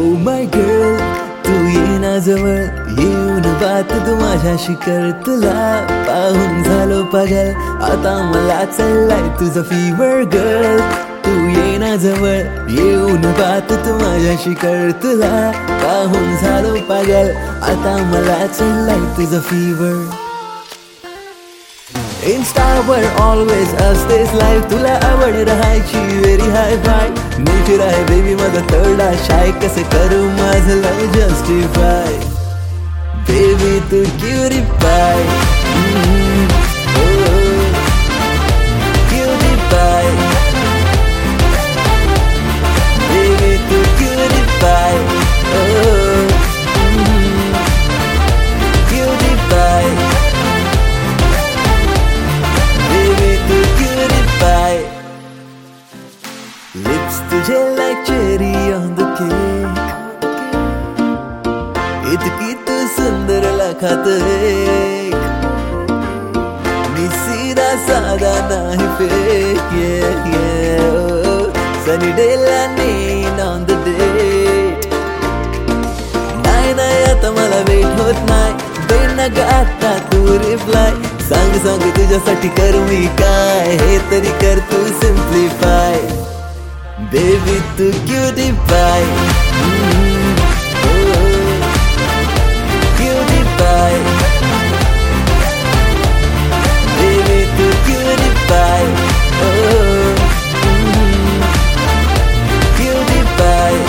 My girl, तू ये ना जवळ येऊन बात तू माझ्याशी कर. तुला पाहून झालो पागल, आता मला चाललाय तुझं फीवर गर्ल. तू ये ना जवळ येऊन बात तू माझ्याशी कर. तुला पाहून झालो पागल, आता मला चाललाय तुझं फीवर. इंस्टावर ऑलवेज असतेस लाईव्ह, तुला आवड राहायची व्हेरी हाय फाय. नेचर आहे बेबी माझा थर्डा शाय, कसे करू माझं लव जस्टिफाय. बेबी तू क्युरीफाय, क्युरीफाय. बेबी तू क्युरीफाय, क्युरीफाय. Lips तुझे like cherry on the cake, इतकी तू सुंदर लाखात एक. मी सीधा साधा नाही fake, yeah, yeah. Sunny day ला नेन on the date. नाही आता मला वेट होत नाही, दे ना ग आता तू रिप्लाय. सांग सांग तुझ्यासाठी करू मी काय, हे तरी कर तू सिम्प्लिफाय. बेबी तू क्यूटीफाय, क्यूटीफाय. बेबी तू क्यूटीफाय, क्यूटीफाय.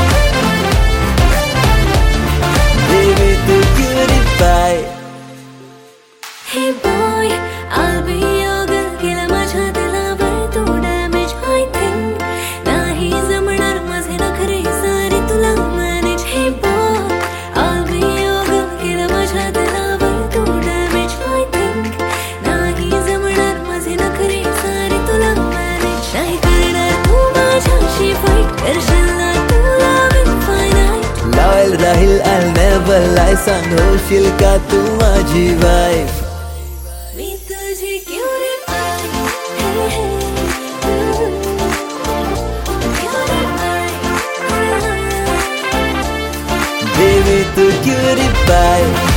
बेबी तू क्यूटीफाय. Hey boy, I'll be your girl. गेला माझ्या दिलावर तू डॅमेज I think. नाही जमणार माझे नखरे सारे तुला manage. Hey boy, I'll be your girl. गेला माझ्या दिलावर तू डॅमेज I think. नाही जमणार माझे नखरे सारे तुला मॅनेज. नाही करणार तू माझ्याशी फाईट, करशील ना तू love infinite. लॉयल राहील I'll never lie, सांग होशील का तू माझी वाईफ. मी तुझी क्युरीफाय, hey hey, Baby तू क्यूरीफाय.